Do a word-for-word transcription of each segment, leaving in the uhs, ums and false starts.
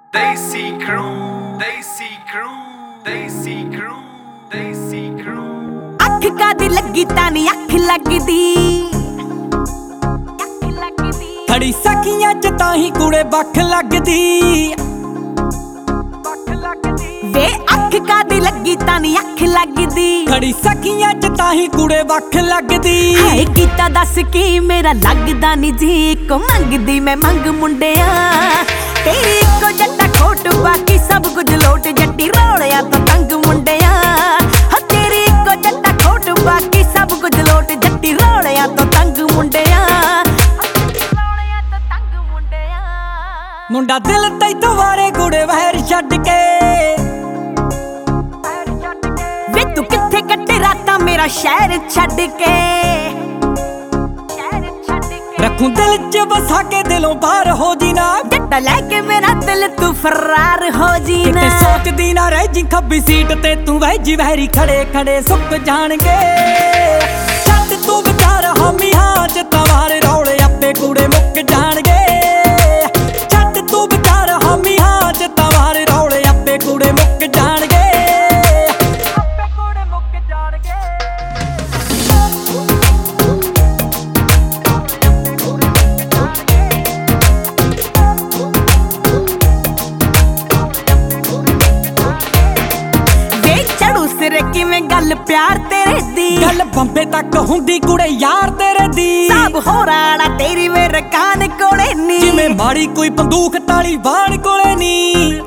Desi Crew, Desi Crew, Desi Crew, Desi Crew। ਅੱਖ ਕਾਦੀ ਲੱਗੀ ਤਾਂ ਨੀ ਅੱਖ ਲੱਗਦੀ, ਖੜੀ ਸਖੀਆਂ ਚ ਤਾਂ ਹੀ ਕੁੜੇ ਬੱਖ ਲੱਗਦੀ। ਵੇ ਅੱਖ ਕਾਦੀ ਲੱਗੀ ਤਾਂ ਨੀ ਅੱਖ ਲੱਗਦੀ, ਖੜੀ ਸਖੀਆਂ ਚ ਤਾਂ ਹੀ ਕੁੜੇ ਬੱਖ ਲੱਗਦੀ। ਹਾਏ ਕੀਤਾ ਦੱਸ ਕੀ ਮੇਰਾ ਲੱਗਦਾ ਨੀ ਜੀ, ਕੋ ਮੰਗਦੀ ਮੈਂ ਮੰਗ ਮੁੰਡਿਆ ਤੇਰੀ ਇੱਕੋ ਜੱਟਾ ਖੋਟ ਬਾਕੀ ਸਭ ਕੁਝ ਲੋਟ, ਜੱਟੀ ਰੋਲਿਆ ਤਾਂ ਤੰਗ ਮੁੰਡਿਆ। ਹਾਂ ਤੇਰੀ ਇੱਕੋ ਜੱਟਾ ਖੋਟ ਬਾਕੀ ਸਭ ਕੁਝ ਲੋਟ, ਜੱਟੀ ਰੋਲਿਆ ਤਾਂ ਤੰਗ ਮੁੰਡਿਆ। ਮੁੰਡਾ ਦਿਲ ਤੈਥੋਂ ਵਾਰੇ ਕੁੜੇ ਵਹਿਰ ਛੱਡ ਕੇ, ਵੇ ਤੂੰ ਕਿੱਥੇ ਕੱਟੇ ਰਾਤਾਂ ਮੇਰਾ ਸ਼ਹਿਰ ਛੱਡ ਕੇ। ਰੱਖੂ ਦਿਲ ਚ ਵਸਾ ਕੇ ਦਿਲੋਂ ਬਾਹਰ ਹੋ ਜੀ ਨਾ, ਜੱਟਾ ਲੈ ਕੇ ਮੇਰਾ ਦਿਲ ਤੂੰ ਫਰਾਰ ਹੋ ਜੀ ਨਾ। ਕਿਤੇ ਸੋਚਦੀ ਨਾ ਰਹਿ ਜੀ ਖੱਬੀ ਸੀਟ ਤੇ ਤੂੰ ਵਹਿਜੀ ਵਹਿਰੀ ਖੜੇ ਖੜੇ ਸੁੱਕ ਜਾਣਗੇ। ਛੱਡ ਤੂੰ ਵਿਚਾਰ ਹਾਮੀ ਹਾਂ ਚ ਤਵਾਰ ਰੌਲੇ ਆਪੇ ਕੁੜੇ ਮੁੱਕ ਜਾਣਗੇ। ਛੱਡ ਤੂੰ ਵਿਚਾਰ ਹਾਮੀ ਹਾਂ ਚ ਤਵਾਰ ਰੌਲੇ ਆਪੇ ਕੁੜੇ ਮੁੱਕ ਜਾਣਗੇ। ਆਪੇ ਕੁੜੇ ਮੁੱਕ ਜਾਣਗੇ। ਕਿਵੇਂ ਗੱਲ ਪਿਆਰ ਤੇਰੇ ਦੀ, ਗੱਲ ਬੰਬੇ ਤੱਕ ਹੁੰਦੀ ਕੁੜੇ ਯਾਰ ਤੇਰੇ ਦੀ। ਸਭ ਹੋਰਾਣਾ ਤੇਰੀ ਮੇਰੇ ਕਾਨ ਕੋਲੇ ਨੀ, ਜਿਵੇਂ ਮਾੜੀ ਕੋਈ ਬੰਦੂਕ ਤਾਲੀ ਬਾਣ ਕੋਲੇ ਨੀ।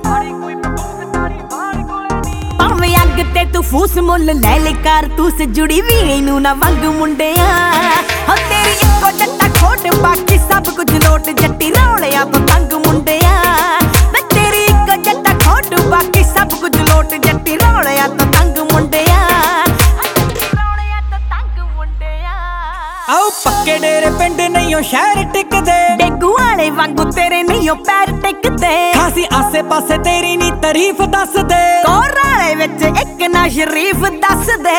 ਭਾਵੇਂ ਅੱਗ ਤੇ ਤੂੰ ਫੂਸ ਮੁੱਲ ਲੈ ਲੈ ਕਰ, ਤੂੰ ਸ ਜੁੜੀ ਵੀ ਨੂੰ ਨਾ ਵੰਗ ਮੁੰਡਿਆ। ਹਾਂ ਤੇਰੀ ਇੱਕੋ ਜੱਟਾ ਖੋਟ ਬਾਕੀ ਸਭ ਕੁਝ ਲੋਟ, ਜੱਟੀ ਰੌਲਿਆ ਪਤੰਗ ਮੁੰਡਿਆ। ਮੈਂ ਤੇਰੀ ਇੱਕੋ ਜੱਟਾ ਖੋਟ ਬਾਕੀ ਸਭ ਕੁਝ ਲੋਟ, ਜੱਟੀ ਰੌਲਿਆ ਪਤੰਗ ਮੁੰਡਿਆ। ਆਓ ਪੱਕੇ ਡੇਰੇ ਪਿੰਡ ਨਹੀਂ ਓ ਸ਼ਹਿਰ ਟਿਕਦੇ, ਡੇਗੂ ਵਾਲੇ ਵਾਂਗੂ ਤੇਰੇ ਨਹੀਂ ਓ ਪੈਰ ਟਿਕਦੇ। ਖਾਸੀ ਆਸੇ ਪਾਸੇ ਤੇਰੀ ਨੀ ਤਾਰੀਫ ਦੱਸਦੇ, ਕੋਰਾਲੇ ਵਿੱਚ ਇੱਕ ਨਾ ਸ਼ਰੀਫ ਦੱਸਦੇ।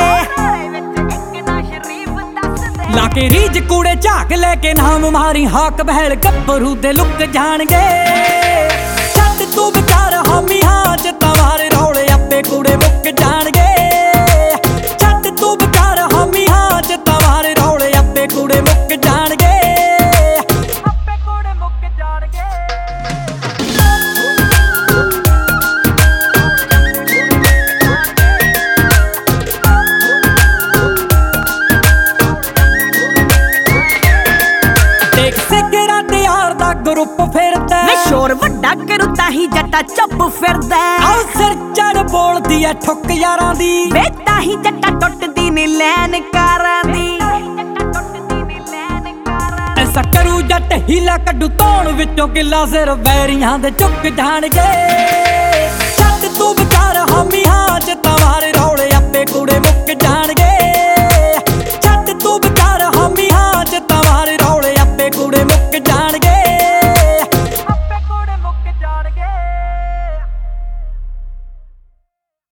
ਲਾ ਕੇ ਰੀਜ ਕੂੜੇ ਝਾਕ ਲੈ ਕੇ ਨਾਮ ਮਾਰੀ ਹਾਕ ਬਹਿਲ ਗੱਭਰੂ ਦੇ ਲੁੱਕ ਜਾਣਗੇ। ਛੱਡ ਤੂੰ ਵਿਚਾਰ ਹਾਮੀ ਹਾਂ ਚ ਤਵਾਰ ਰੌਲੇ ਆਪੇ ਕੂੜੇ ਮੁੱਕ ਜਾਣਗੇ। ਛੱਡ ਤੂੰ ਵਿਚਾਰ ਹਾਮੀ ਹਾਂ ਚ ਤਵਾਰ ਰੌਲੇ ਆਪੇ ਕੂੜੇ ਮੁੱਕ ਜਾਣਗੇ। ਆਪੇ ਕੂੜੇ ਮੁੱਕ ਜਾਣਗੇ। ਦੇਖ ਸਿਗਰਾਂ ਤੇ ਯਾਰ ਦਾ ਗਰੁੱਪ ਫਿਰਦਾ, ਮੈਂ ਸ਼ੋਰ ਵੱਡਾ ਕਰੂ ਤਾਂ ਹੀ ਜੱਟਾ ਚੁੱਪ ਫਿਰਦਾ। ਆਓ ਸਿਰ ਚੜ ਬੋਲਦੀ ਐ ਠੁੱਕ ਯਾਰਾਂ ਦੀ, ਵੇ ਤਾਂ ਹੀ ਜੱਟਾ ਟੁੱਟਦੀ ਨੀ ਲੈਨ ਕਾਰਾਂ ਦੀ। ਐਸਾ ਕਰੂ ਜੱਟ ਹੀਲਾ ਕੱਢੂ ਧੌਣ ਵਿੱਚੋਂ ਕਿੱਲਾ, ਸਿਰ ਵੈਰੀਆਂ ਦੇ ਚੁੱਕ ਜਾਣਗੇ। ਛੱਡ ਤੂੰ ਵਿਚਾਰ ਹਾਮੀ ਹਾਂ ਚ ਤਵਾਰ ਰੌਲੇ